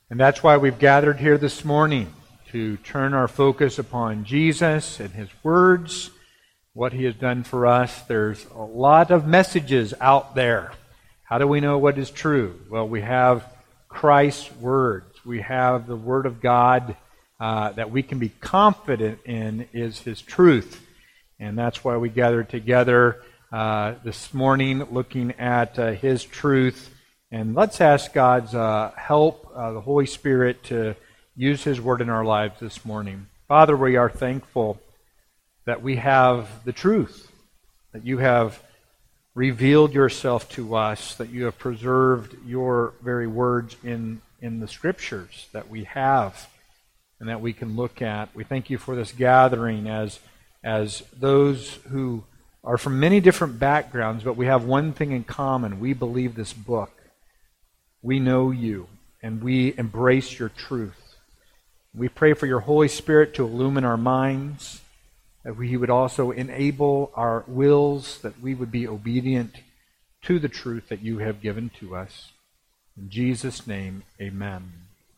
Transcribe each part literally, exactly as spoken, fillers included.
And that's why we've gathered here this morning, to turn our focus upon Jesus and His words, what He has done for us. There's a lot of messages out there. How do we know what is true? Well, we have Christ's words. We have the Word of God uh, that we can be confident in is His truth. And that's why we gather together uh, this morning looking at uh, His truth. And let's ask God's uh, help, uh, the Holy Spirit, to use His Word in our lives this morning. Father, we are thankful that we have the truth, that You have revealed Yourself to us, that You have preserved Your very words in, in the Scriptures that we have and that we can look at. We thank You for this gathering as, as those who are from many different backgrounds, but we have one thing in common. We believe this book. We know You, and we embrace Your truth. We pray for Your Holy Spirit to illumine our minds, that He would also enable our wills, that we would be obedient to the truth that You have given to us. In Jesus' name, amen.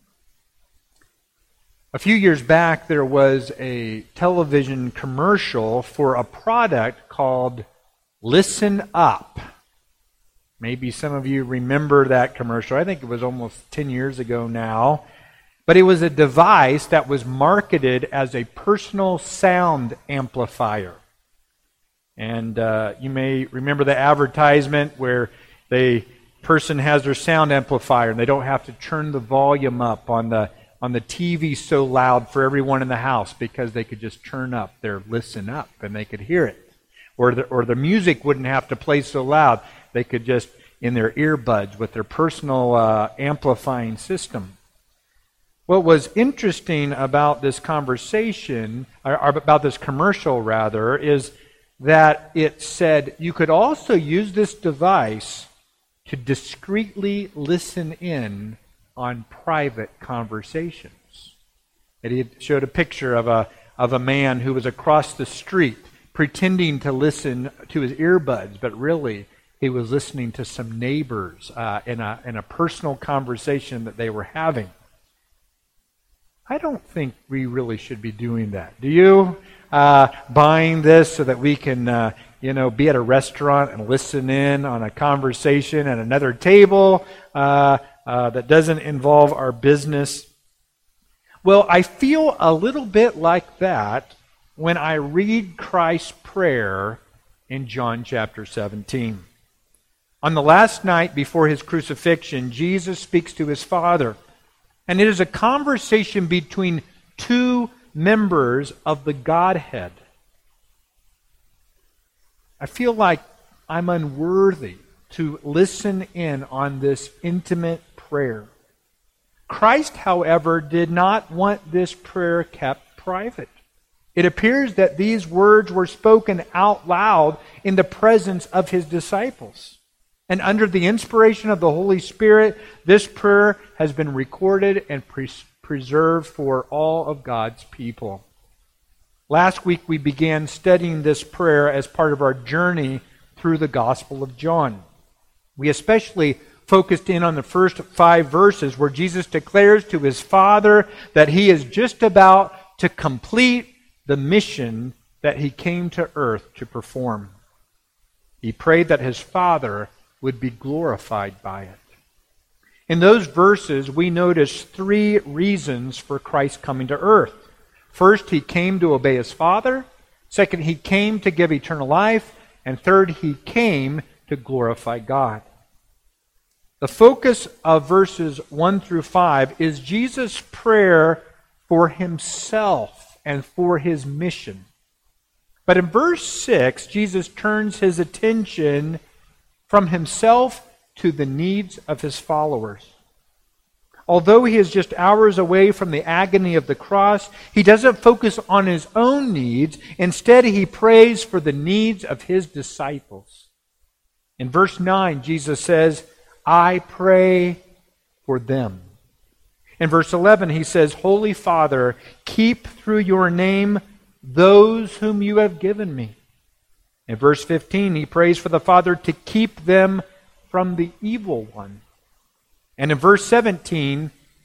A few years back, there was a television commercial for a product called Listen Up. Maybe some of you remember that commercial. I think it was almost ten years ago now. But it was a device that was marketed as a personal sound amplifier. And uh, you may remember the advertisement where the person has their sound amplifier and they don't have to turn the volume up on the on the T V so loud for everyone in the house, because they could just turn up their Listen Up and they could hear it. Or the, or the music wouldn't have to play so loud. They could just, in their earbuds with their personal uh, amplifying system. What was interesting about this conversation, or about this commercial rather, is that it said you could also use this device to discreetly listen in on private conversations. It showed a picture of a of a man who was across the street pretending to listen to his earbuds, but really he was listening to some neighbors uh, in a in a personal conversation that they were having. I don't think we really should be doing that. Do you? Uh, buying this so that we can, uh, you know, be at a restaurant and listen in on a conversation at another table uh, uh, that doesn't involve our business. Well, I feel a little bit like that when I read Christ's prayer in John chapter seventeen. On the last night before His crucifixion, Jesus speaks to His Father. And it is a conversation between two members of the Godhead. I feel like I'm unworthy to listen in on this intimate prayer. Christ, however, did not want this prayer kept private. It appears that these words were spoken out loud in the presence of His disciples. And under the inspiration of the Holy Spirit, this prayer has been recorded and pre- preserved for all of God's people. Last week we began studying this prayer as part of our journey through the Gospel of John. We especially focused in on the first five verses where Jesus declares to His Father that He is just about to complete the mission that He came to earth to perform. He prayed that His Father would be glorified by it. In those verses, we notice three reasons for Christ coming to earth. First, He came to obey His Father. Second, He came to give eternal life. And third, He came to glorify God. The focus of verses one through five is Jesus' prayer for Himself and for His mission. But in verse six, Jesus turns His attention from Himself to the needs of His followers. Although He is just hours away from the agony of the cross, He doesn't focus on His own needs. Instead, He prays for the needs of His disciples. In verse nine, Jesus says, I pray for them. In verse eleven, He says, Holy Father, keep through Your name those whom You have given Me. In verse fifteen, He prays for the Father to keep them from the evil one. And in verse seventeen,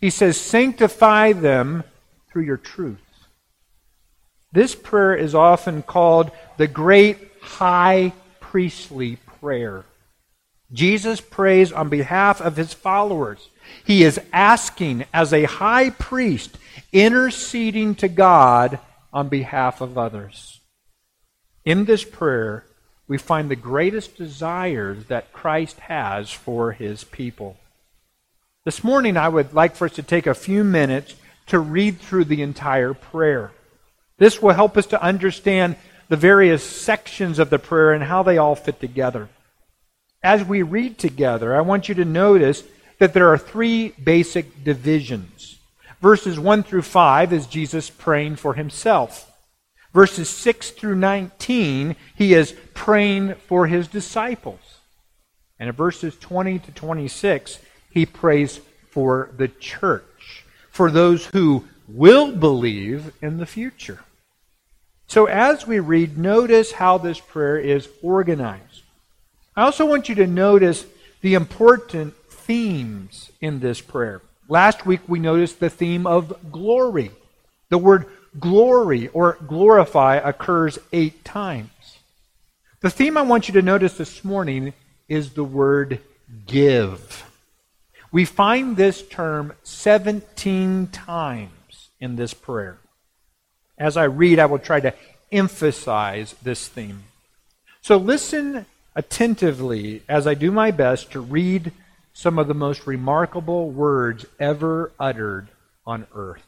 He says, sanctify them through your truth. This prayer is often called the great high priestly prayer. Jesus prays on behalf of his followers. He is asking as a high priest, interceding to God on behalf of others. In this prayer, we find the greatest desires that Christ has for his people. This morning, I would like for us to take a few minutes to read through the entire prayer. This will help us to understand the various sections of the prayer and how they all fit together. As we read together, I want you to notice that there are three basic divisions. Verses one through five is Jesus praying for himself. Verses six through nineteen, he is praying for his disciples. And in verses twenty to twenty-six, he prays for the church, for those who will believe in the future. So as we read, notice how this prayer is organized. I also want you to notice the important themes in this prayer. Last week we noticed the theme of glory. The word glory or glorify occurs eight times. The theme I want you to notice this morning is the word give. We find this term seventeen times in this prayer. As I read, I will try to emphasize this theme. So listen attentively as I do my best to read some of the most remarkable words ever uttered on earth.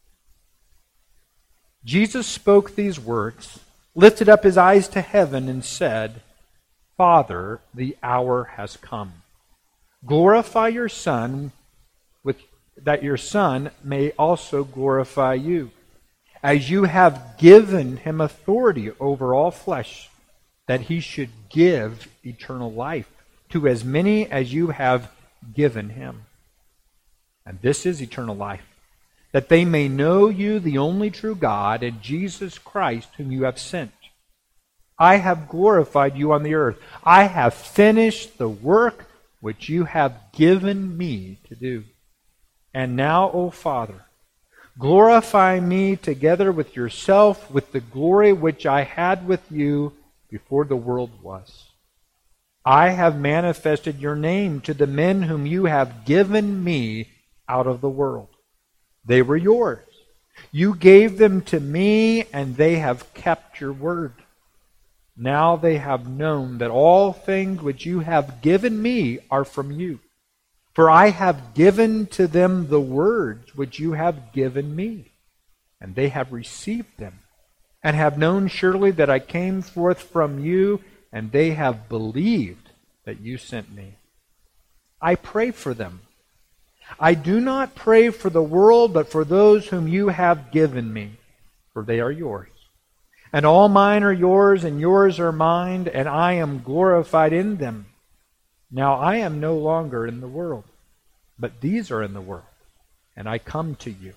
Jesus spoke these words, lifted up his eyes to heaven, and said, Father, the hour has come. Glorify your Son, with, that your Son may also glorify you, as you have given him authority over all flesh, that he should give eternal life to as many as you have given him. And this is eternal life, that they may know you, the only true God, and Jesus Christ, whom you have sent. I have glorified you on the earth. I have finished the work which you have given me to do. And now, O Father, glorify me together with yourself with the glory which I had with you before the world was. I have manifested your name to the men whom you have given me out of the world. They were yours. You gave them to me, and they have kept your word. Now they have known that all things which you have given me are from you. For I have given to them the words which you have given me, and they have received them, and have known surely that I came forth from you, and they have believed that you sent me. I pray for them. I do not pray for the world, but for those whom you have given me, for they are yours. And all mine are yours, and yours are mine, and I am glorified in them. Now I am no longer in the world, but these are in the world, and I come to you.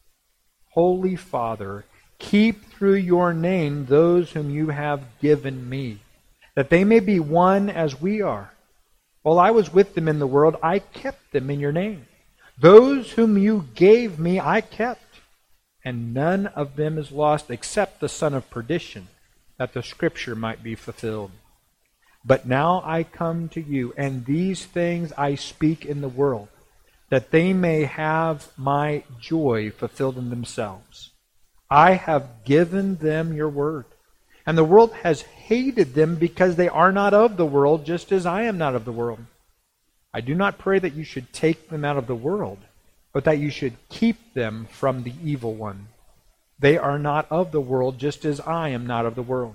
Holy Father, keep through your name those whom you have given me, that they may be one as we are. While I was with them in the world, I kept them in your name. Those whom you gave me, I kept, and none of them is lost except the son of perdition, that the scripture might be fulfilled. But now I come to you, and these things I speak in the world, that they may have my joy fulfilled in themselves. I have given them your word, and the world has hated them because they are not of the world, just as I am not of the world. I do not pray that you should take them out of the world, but that you should keep them from the evil one. They are not of the world, just as I am not of the world.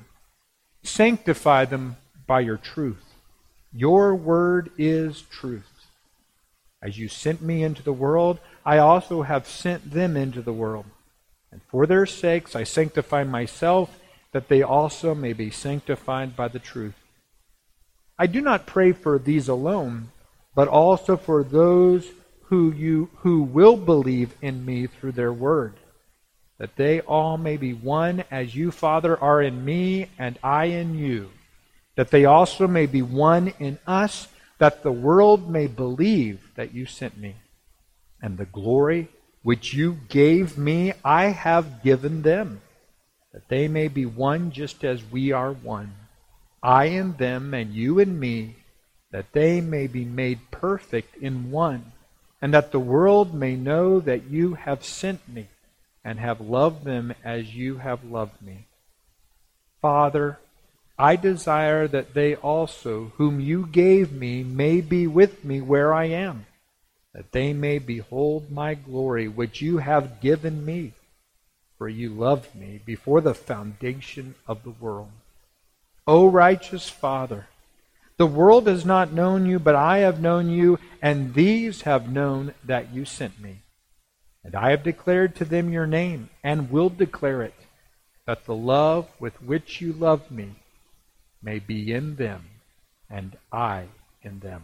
Sanctify them by your truth. Your word is truth. As you sent me into the world, I also have sent them into the world. And for their sakes I sanctify myself, that they also may be sanctified by the truth. I do not pray for these alone, but also for those who you who will believe in me through their word, that they all may be one as you, Father, are in me and I in you, that they also may be one in us, that the world may believe that you sent me. And the glory which you gave me, I have given them, that they may be one just as we are one. I in them and you in me, that they may be made perfect in one, and that the world may know that you have sent me and have loved them as you have loved me. Father, I desire that they also, whom you gave me, may be with me where I am, that they may behold my glory which you have given me, for you loved me before the foundation of the world. O righteous Father, the world has not known you, but I have known you, and these have known that you sent me. And I have declared to them your name, and will declare it, that the love with which you loved me may be in them, and I in them.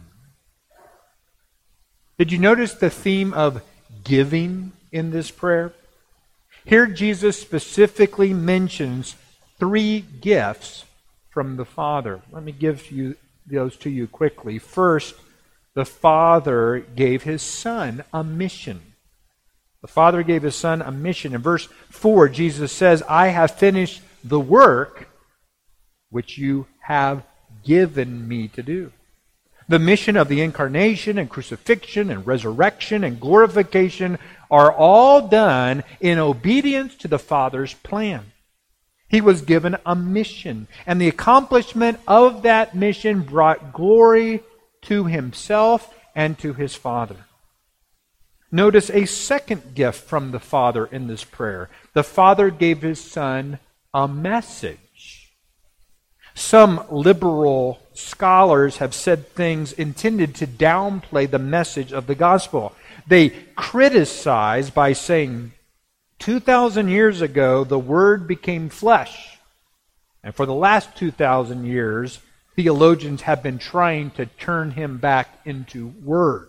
Did you notice the theme of giving in this prayer? Here Jesus specifically mentions three gifts from the Father. Let me give you those to you quickly. First, the Father gave His Son a mission. The Father gave His Son a mission. In verse four, Jesus says, I have finished the work which you have given me to do. The mission of the incarnation and crucifixion and resurrection and glorification are all done in obedience to the Father's plan. He was given a mission, and the accomplishment of that mission brought glory to Himself and to His Father. Notice a second gift from the Father in this prayer. The Father gave His Son a message. Some liberal scholars have said things intended to downplay the message of the gospel. They criticize by saying, two thousand years ago, the Word became flesh. And for the last two thousand years, theologians have been trying to turn Him back into words.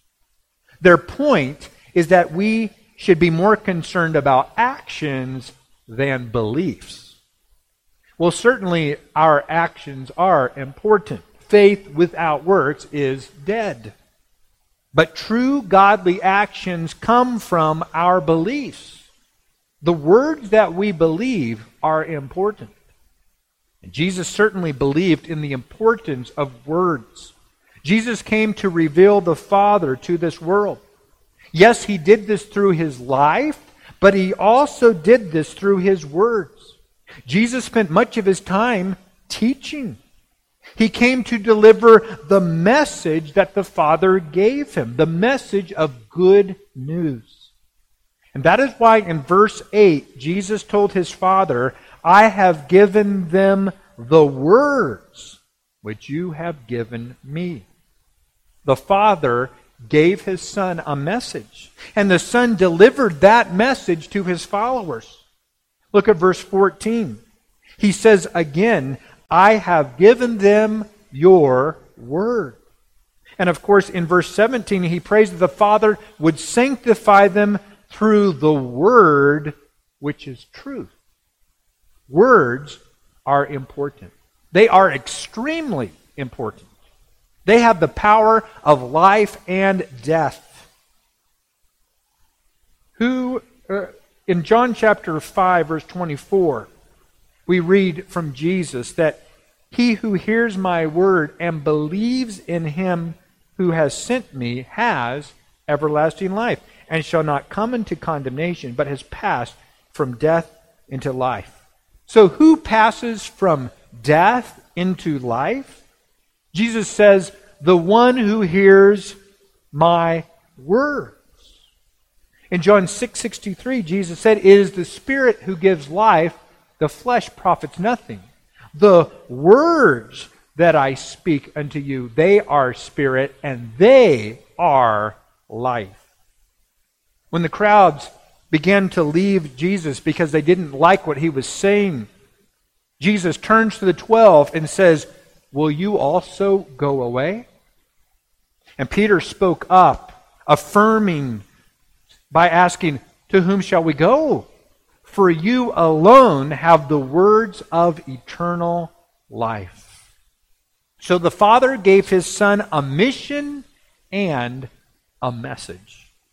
Their point is that we should be more concerned about actions than beliefs. Well, certainly our actions are important. Faith without works is dead. But true godly actions come from our beliefs. The words that we believe are important. And Jesus certainly believed in the importance of words. Jesus came to reveal the Father to this world. Yes, He did this through His life, but He also did this through His words. Jesus spent much of His time teaching. He came to deliver the message that the Father gave Him, the message of good news. And that is why in verse eight, Jesus told His Father, I have given them the words which you have given me. The Father gave His Son a message, and the Son delivered that message to His followers. Look at verse fourteen. He says again, I have given them your word. And of course, in verse seventeen, He prays that the Father would sanctify them through the word, which is truth. Words are important. They are extremely important. They have the power of life and death. Who, uh, in John chapter five, verse twenty-four, we read from Jesus that he who hears my word and believes in Him who has sent me has everlasting life, and shall not come into condemnation, but has passed from death into life. So who passes from death into life? Jesus says, the one who hears my words. In John six sixty-three, Jesus said, it is the Spirit who gives life, the flesh profits nothing. The words that I speak unto you, they are spirit, and they are life. When the crowds began to leave Jesus because they didn't like what He was saying, Jesus turns to the twelve and says, will you also go away? And Peter spoke up, affirming by asking, to whom shall we go? For you alone have the words of eternal life. So the Father gave His Son a mission and a message.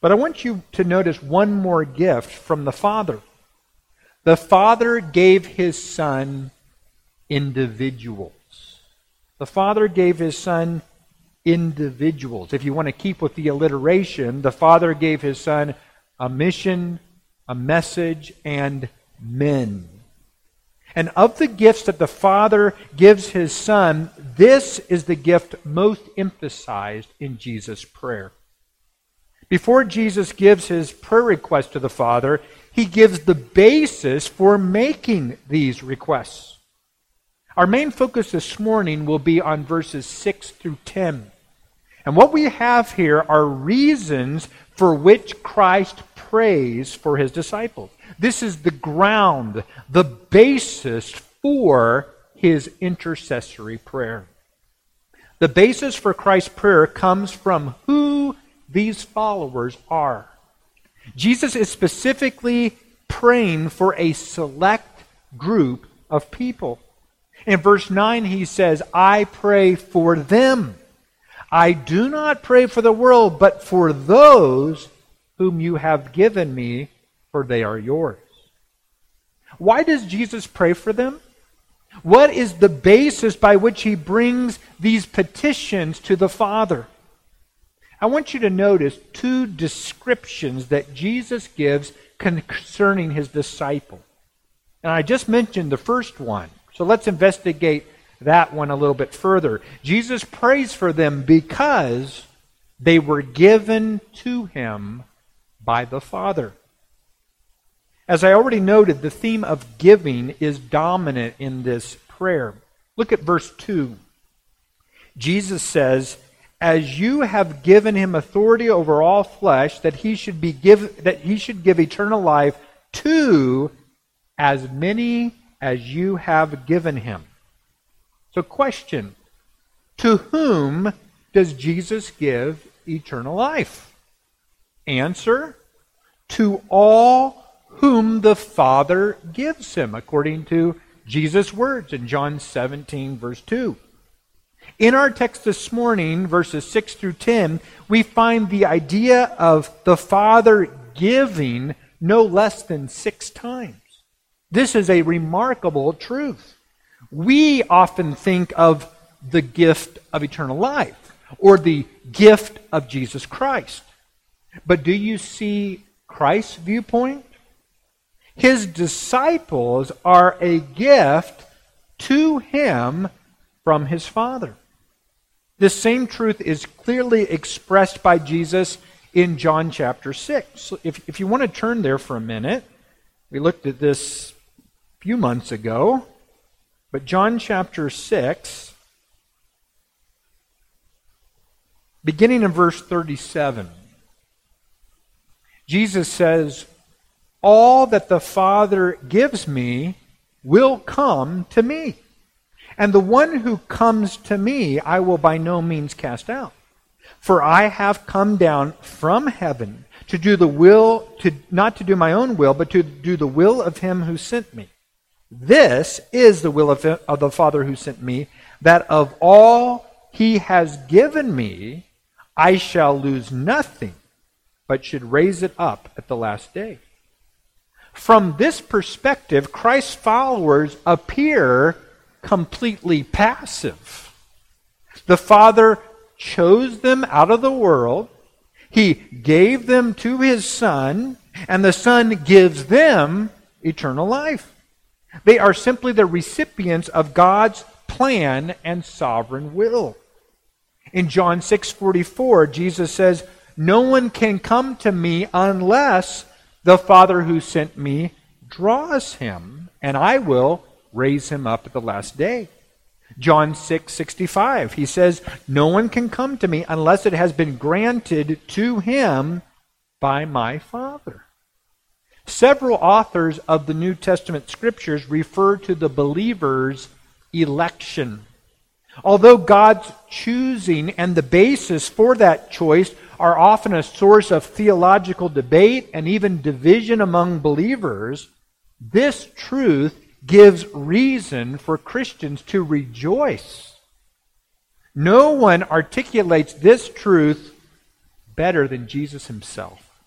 But I want you to notice one more gift from the Father. The Father gave His Son individuals. The Father gave His Son individuals. If you want to keep with the alliteration, the Father gave His Son a mission, a message, and men. And of the gifts that the Father gives His Son, this is the gift most emphasized in Jesus' prayer. Before Jesus gives His prayer request to the Father, He gives the basis for making these requests. Our main focus this morning will be on verses six through ten. And what we have here are reasons for which Christ prays for His disciples. This is the ground, the basis for His intercessory prayer. The basis for Christ's prayer comes from who these followers are. Jesus is specifically praying for a select group of people. In verse nine, He says, I pray for them. I do not pray for the world, but for those whom you have given me, for they are yours. Why does Jesus pray for them? What is the basis by which He brings these petitions to the Father? I want you to notice two descriptions that Jesus gives concerning His disciple. And I just mentioned the first one, so let's investigate that one a little bit further. Jesus prays for them because they were given to Him by the Father. As I already noted, the theme of giving is dominant in this prayer. Look at verse two. Jesus says, as you have given Him authority over all flesh, that he should be give that he should give eternal life to as many as you have given Him. So question, to whom does Jesus give eternal life? Answer, to all whom the Father gives Him, according to Jesus' words in John seventeen, verse two. In our text this morning, verses six through ten, we find the idea of the Father giving no less than six times. This is a remarkable truth. We often think of the gift of eternal life or the gift of Jesus Christ. But do you see Christ's viewpoint? His disciples are a gift to Him from His Father. This same truth is clearly expressed by Jesus in John chapter six. So if, if you want to turn there for a minute, we looked at this a few months ago. But John chapter six, beginning in verse thirty-seven, Jesus says, all that the Father gives me will come to me. And the one who comes to me, I will by no means cast out. For I have come down from heaven to do the will, to not to do my own will, but to do the will of Him who sent me. This is the will of, of the Father who sent me, that of all He has given me, I shall lose nothing, but should raise it up at the last day. From this perspective, Christ's followers appear completely passive. The Father chose them out of the world. He gave them to His Son, and the Son gives them eternal life. They are simply the recipients of God's plan and sovereign will. In John six forty-four, Jesus says, no one can come to me unless the Father who sent me draws him, and I will raise him up at the last day. John six sixty-five, he says, no one can come to me unless it has been granted to him by my Father. Several authors of the New Testament scriptures refer to the believer's election. Although God's choosing and the basis for that choice are often a source of theological debate and even division among believers, this truth gives reason for Christians to rejoice. No one articulates this truth better than Jesus Himself.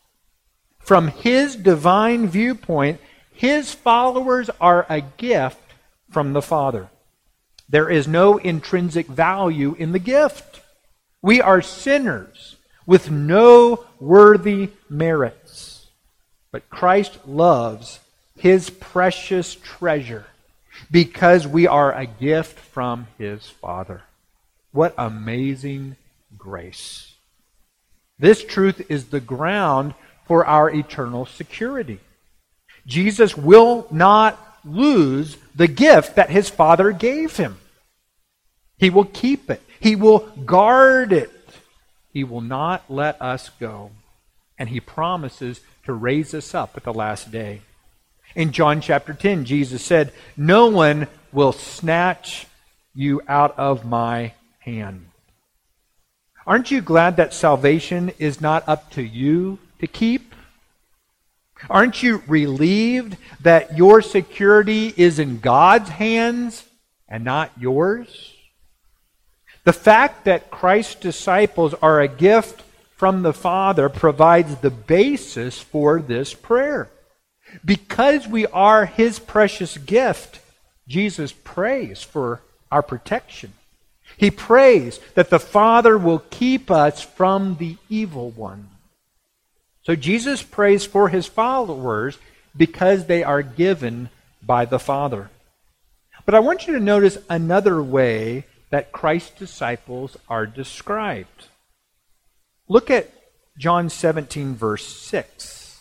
From his divine viewpoint, his followers are a gift from the Father. There is no intrinsic value in the gift. We are sinners with no worthy merits. But Christ loves his precious treasure because we are a gift from his Father. What amazing grace. This truth is the ground for our eternal security. Jesus will not lose the gift that his Father gave him. He will keep it. He will guard it. He will not let us go. And he promises to raise us up at the last day. In John chapter ten, Jesus said, "No one will snatch you out of my hand." Aren't you glad that salvation is not up to you to keep? Aren't you relieved that your security is in God's hands and not yours? The fact that Christ's disciples are a gift from the Father provides the basis for this prayer. Because we are his precious gift, Jesus prays for our protection. He prays that the Father will keep us from the evil one. So Jesus prays for his followers because they are given by the Father. But I want you to notice another way that Christ's disciples are described. Look at John seventeen, verse six.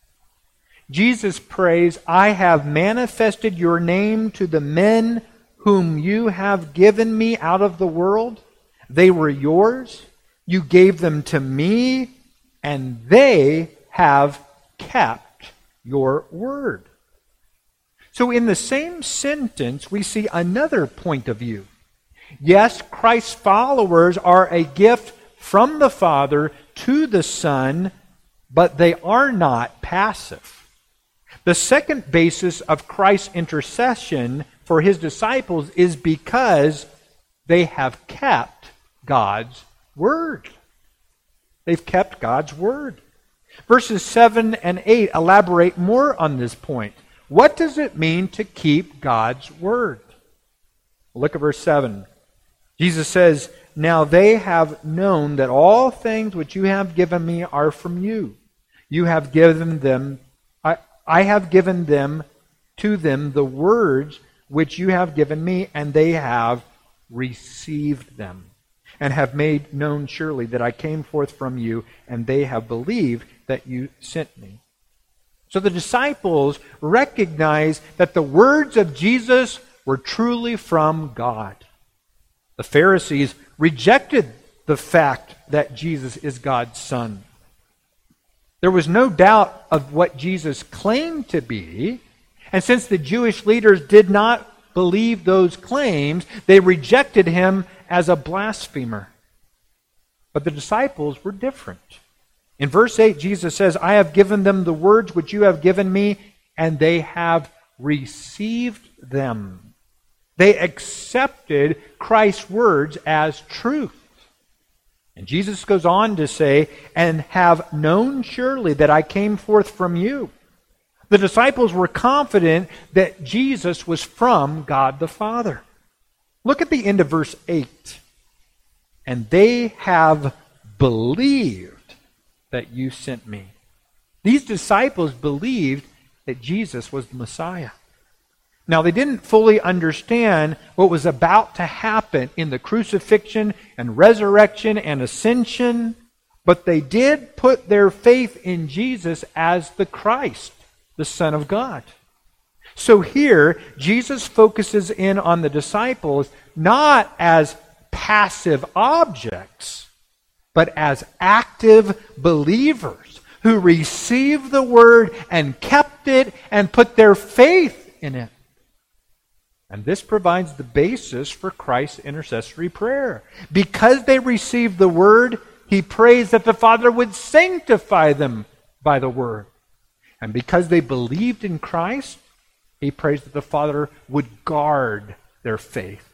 Jesus prays, "I have manifested your name to the men whom you have given me out of the world. They were yours. You gave them to me, and they have kept your word." So in the same sentence, we see another point of view. Yes, Christ's followers are a gift from the Father to the Son, but they are not passive. The second basis of Christ's intercession for his disciples is because they have kept God's word. They've kept God's word. Verses seven and eight elaborate more on this point. What does it mean to keep God's word? Look at verse seven. Jesus says, "Now they have known that all things which you have given me are from you. You have given them, I, I have given them to them the words which you have given me, and they have received them, and have made known surely that I came forth from you, and they have believed that you sent me." So the disciples recognize that the words of Jesus were truly from God. The Pharisees rejected the fact that Jesus is God's Son. There was no doubt of what Jesus claimed to be, and since the Jewish leaders did not believe those claims, they rejected him as a blasphemer. But the disciples were different. In verse eight, Jesus says, "I have given them the words which you have given me, and they have received them." They accepted Christ's words as truth. And Jesus goes on to say, "and have known surely that I came forth from you." The disciples were confident that Jesus was from God the Father. Look at the end of verse eight. "And they have believed that you sent me." These disciples believed that Jesus was the Messiah. Now, they didn't fully understand what was about to happen in the crucifixion and resurrection and ascension, but they did put their faith in Jesus as the Christ, the Son of God. So here, Jesus focuses in on the disciples not as passive objects, but as active believers who received the word and kept it and put their faith in it. And this provides the basis for Christ's intercessory prayer. Because they received the word, he prays that the Father would sanctify them by the word. And because they believed in Christ, he prays that the Father would guard their faith.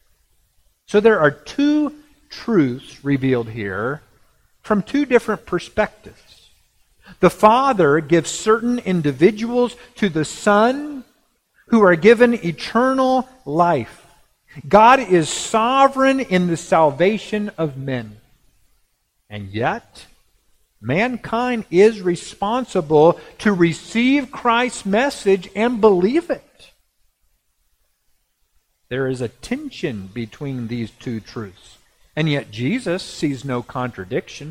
So there are two truths revealed here from two different perspectives. The Father gives certain individuals to the Son who are given eternal life. God is sovereign in the salvation of men. And yet, mankind is responsible to receive Christ's message and believe it. There is a tension between these two truths. And yet Jesus sees no contradiction.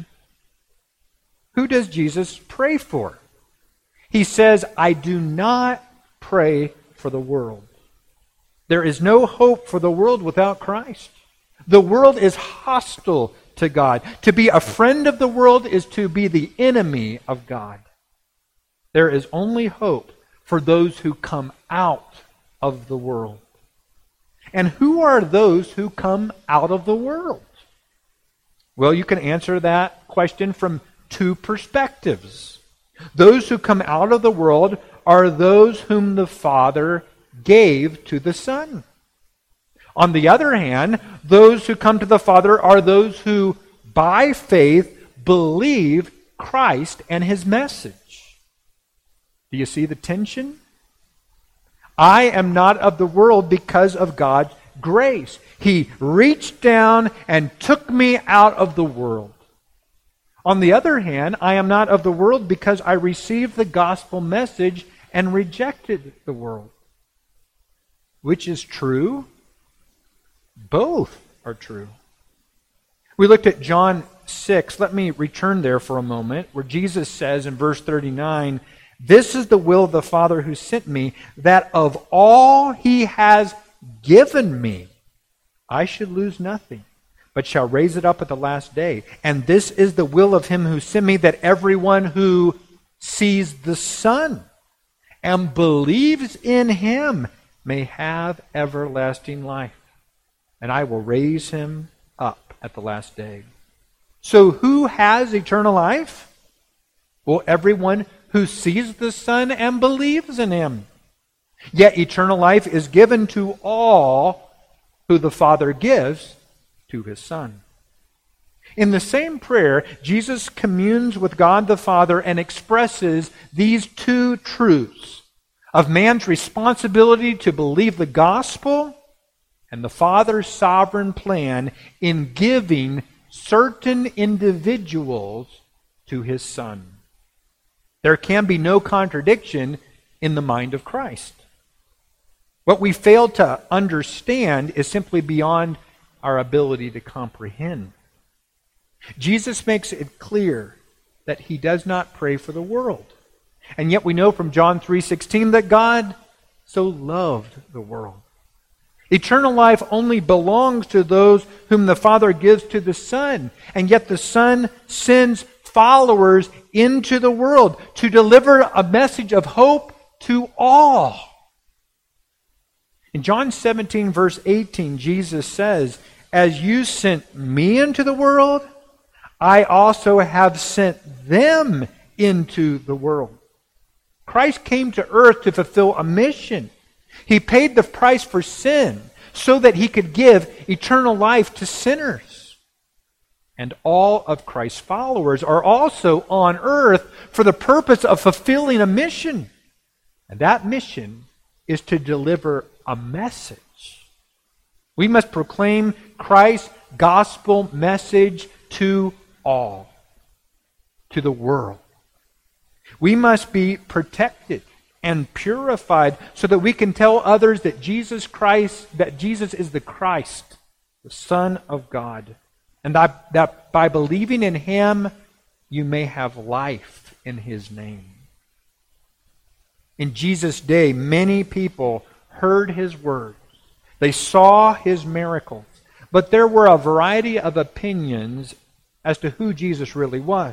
Who does Jesus pray for? He says, I do not pray for the world. There is no hope for the world without Christ. The world is hostile to God. To be a friend of the world is to be the enemy of God. There is only hope for those who come out of the world. And who are those who come out of the world? Well, you can answer that question from two perspectives. Those who come out of the world are those whom the Father gave to the Son. On the other hand, those who come to the Father are those who, by faith, believe Christ and His message. Do you see the tension? I am not of the world because of God's grace. He reached down and took me out of the world. On the other hand, I am not of the world because I received the gospel message and rejected the world. Which is true? Both are true. We looked at John six. Let me return there for a moment, where Jesus says in verse thirty-nine, this is the will of the Father who sent me, that of all He has given me, I should lose nothing, but shall raise it up at the last day. And this is the will of Him who sent me, that everyone who sees the Son and believes in Him may have everlasting life. And I will raise him up at the last day. So who has eternal life? Well, everyone who sees the Son and believes in Him. Yet eternal life is given to all who the Father gives to His Son. In the same prayer, Jesus communes with God the Father and expresses these two truths of man's responsibility to believe the gospel and the Father's sovereign plan in giving certain individuals to His Son. There can be no contradiction in the mind of Christ. What we fail to understand is simply beyond our ability to comprehend. Jesus makes it clear that He does not pray for the world. And yet we know from John three sixteen that God so loved the world. Eternal life only belongs to those whom the Father gives to the Son. And yet the Son sends followers into the world to deliver a message of hope to all. In John seventeen, verse eighteen, Jesus says, as you sent me into the world, I also have sent them into the world. Christ came to earth to fulfill a mission. He paid the price for sin so that He could give eternal life to sinners. And all of Christ's followers are also on earth for the purpose of fulfilling a mission. And that mission is to deliver a message. We must proclaim Christ's gospel message to all, to the world. We must be protected and purified so that we can tell others that Jesus Christ, that Jesus is the Christ, the Son of God, and that, that by believing in Him, you may have life in His name. In Jesus' day, many people heard His words. They saw His miracles. But there were a variety of opinions as to who Jesus really was.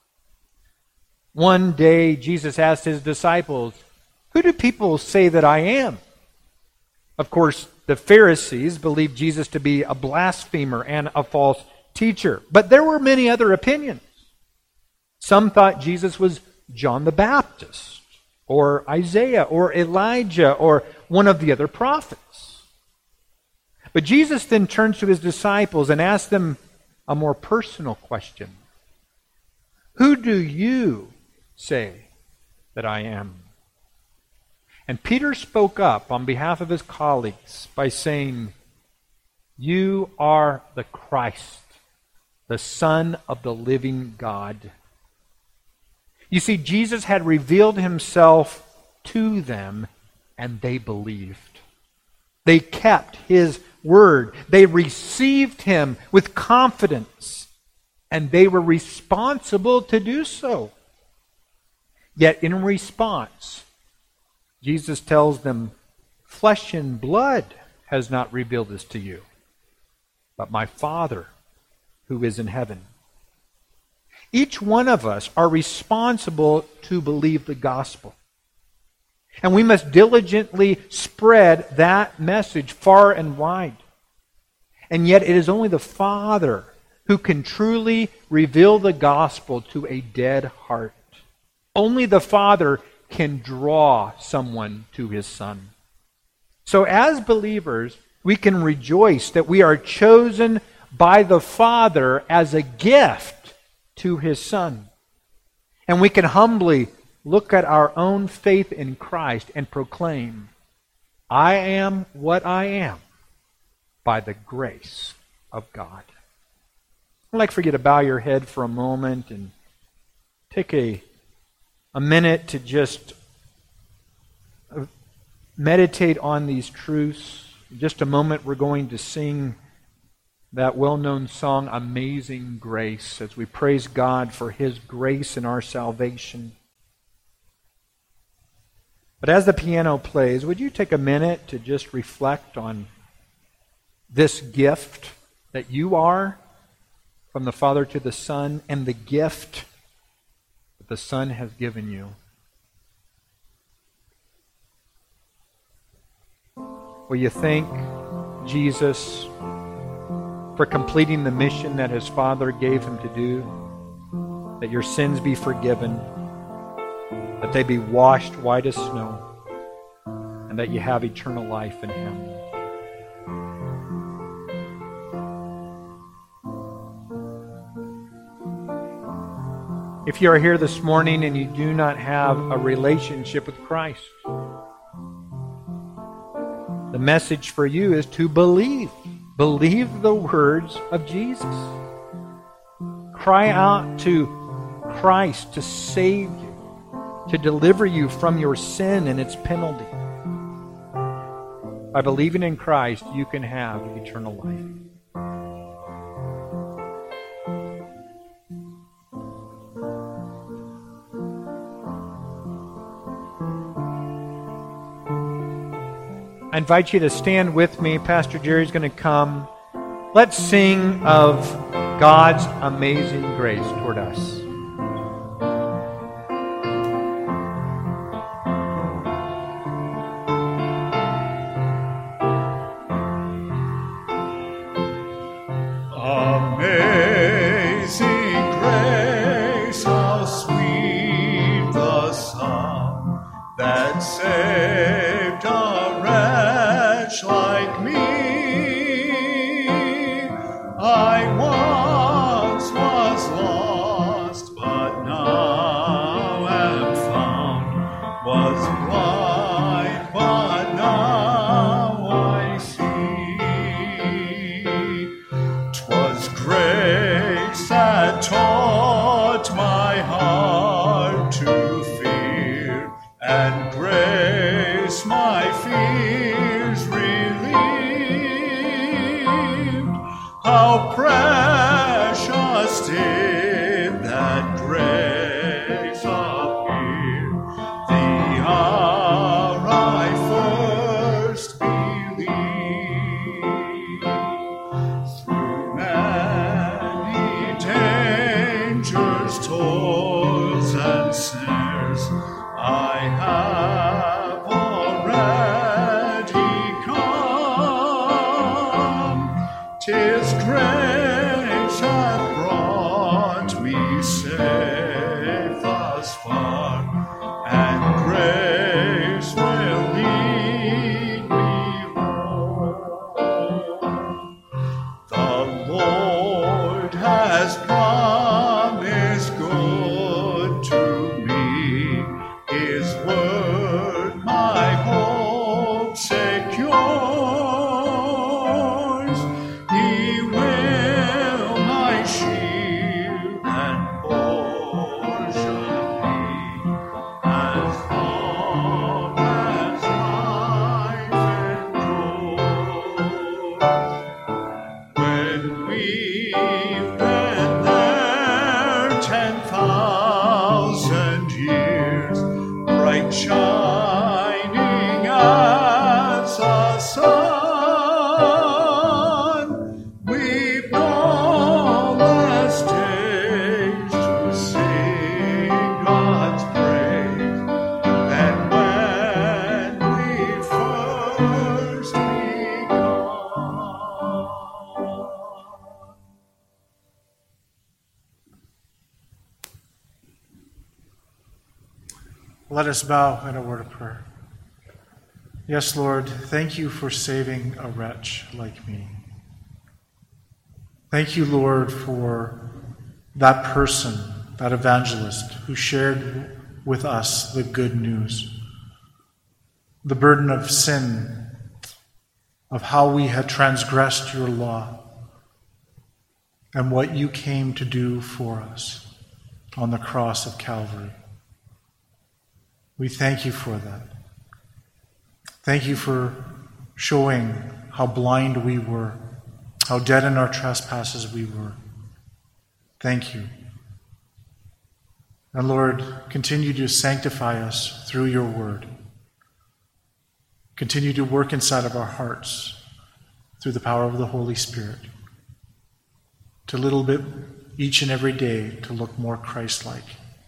One day, Jesus asked His disciples, who do people say that I am? Of course, the Pharisees believed Jesus to be a blasphemer and a false teacher. But there were many other opinions. Some thought Jesus was John the Baptist, or Isaiah, or Elijah, or one of the other prophets. But Jesus then turns to His disciples and asks them a more personal question. Who do you say that I am." And Peter spoke up on behalf of his colleagues by saying, "You are the Christ, the Son of the living God." You see, Jesus had revealed himself to them, and they believed. They kept his word. They received him with confidence, and they were responsible to do so. Yet in response, Jesus tells them, "Flesh and blood has not revealed this to you, but my Father who is in heaven." Each one of us are responsible to believe the gospel. And we must diligently spread that message far and wide. And yet it is only the Father who can truly reveal the gospel to a dead heart. Only the Father can draw someone to his Son. So as believers, we can rejoice that we are chosen by the Father as a gift to his Son. And we can humbly look at our own faith in Christ and proclaim, "I am what I am by the grace of God." I'd like for you to bow your head for a moment and take a, a minute to just meditate on these truths. In just a moment, we're going to sing that well-known song, "Amazing Grace," as we praise God for his grace in our salvation. But as the piano plays, would you take a minute to just reflect on this gift that you are from the Father to the Son, and the gift that the Son has given you? Will you thank Jesus for completing the mission that his Father gave him to do, that your sins be forgiven, that they be washed white as snow, and that you have eternal life in him? If you are here this morning and you do not have a relationship with Christ, the message for you is to believe. Believe the words of Jesus. Cry out to Christ to save you, to deliver you from your sin and its penalty. By believing in Christ, you can have eternal life. I invite you to stand with me. Pastor Jerry's going to come. Let's sing of God's amazing grace toward us. Amazing grace, how sweet the sound that saved a wretch like me. I once was lost, but now am found, was blind, but now I see. 'Twas grace that taught my heart to fear, and grace my fears relieved. How precious did that grace appear the hour I first believed. Through many dangers, toils, and snares, I have already come. 'Tis grace hath brought me safe thus far, and grace will lead me home. The Lord has promised good to me. when we've been there ten thousand years, bright shining as the sun. We've no less days to sing God's praise than when we first begun. Let us bow in a word of prayer. Yes, Lord, thank you for saving a wretch like me. Thank you, Lord, for that person, that evangelist who shared with us the good news, the burden of sin, of how we had transgressed your law, and what you came to do for us on the cross of Calvary. We thank you for that. Thank you for showing how blind we were, how dead in our trespasses we were. Thank you. And Lord, continue to sanctify us through your word. Continue to work inside of our hearts through the power of the Holy Spirit, to little bit each and every day to look more Christ-like.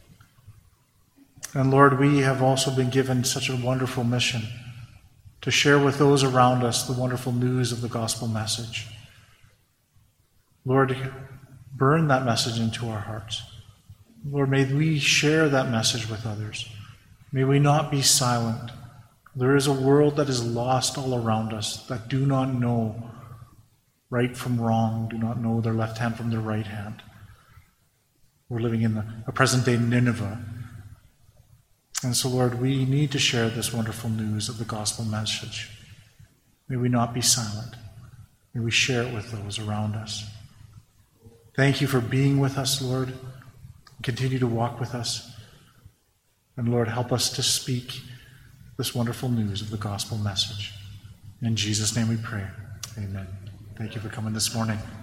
And Lord, we have also been given such a wonderful mission to share with those around us the wonderful news of the gospel message. Lord, burn that message into our hearts. Lord, may we share that message with others. May we not be silent. There is a world that is lost all around us, that do not know right from wrong, do not know their left hand from their right hand. We're living in the, a present-day Nineveh. And so, Lord, we need to share this wonderful news of the gospel message. May we not be silent. May we share it with those around us. Thank you for being with us, Lord. Continue to walk with us. And Lord, help us to speak this wonderful news of the gospel message. In Jesus' name we pray. Amen. Thank you for coming this morning.